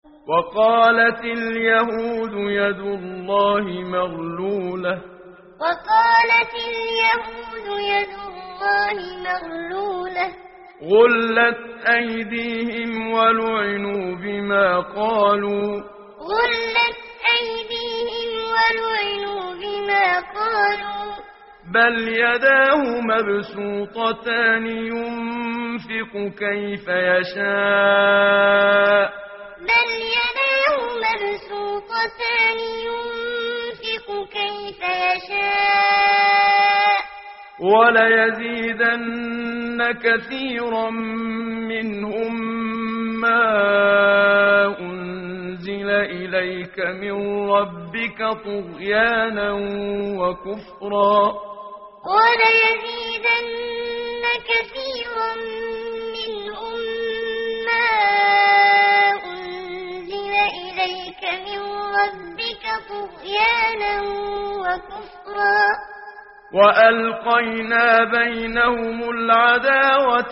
وقالت اليهود يد الله مغلولة وقالت اليهود يد الله مغلولة غلت أيديهم ولعنوا بما قالوا غلت أيديهم ولعنوا بما قالوا بل يداه مبسوطتان ينفق كيف يشاء بل يداه مبسوطتان ينفق كيف يشاء وليزيدن كثيرا منهم ما أنزل إليك من ربك طغيانا وكفرا وليزيدن كثيرا منهم ما أنزل إليك من ربك طغيانا وكفرا وألقينا بينهم العداوة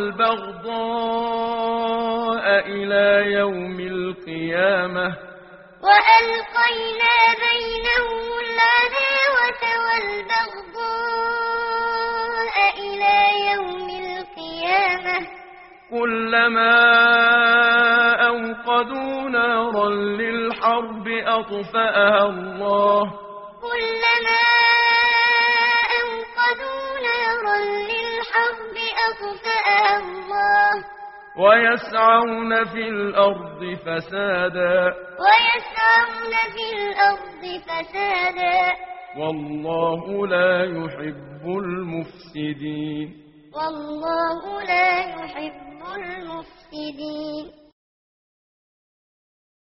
والبغضاء إلى يوم القيامة وألقينا بينهم العداوة والبغضاء إلى يوم القيامة كلما أوقدوا نارا للحرب أطفأها الله كلما أوقدوا نارا للحرب أطفأها الله ويسعون في الأرض فسادا والله لا يحب المفسدين والله لا يحب المفسدين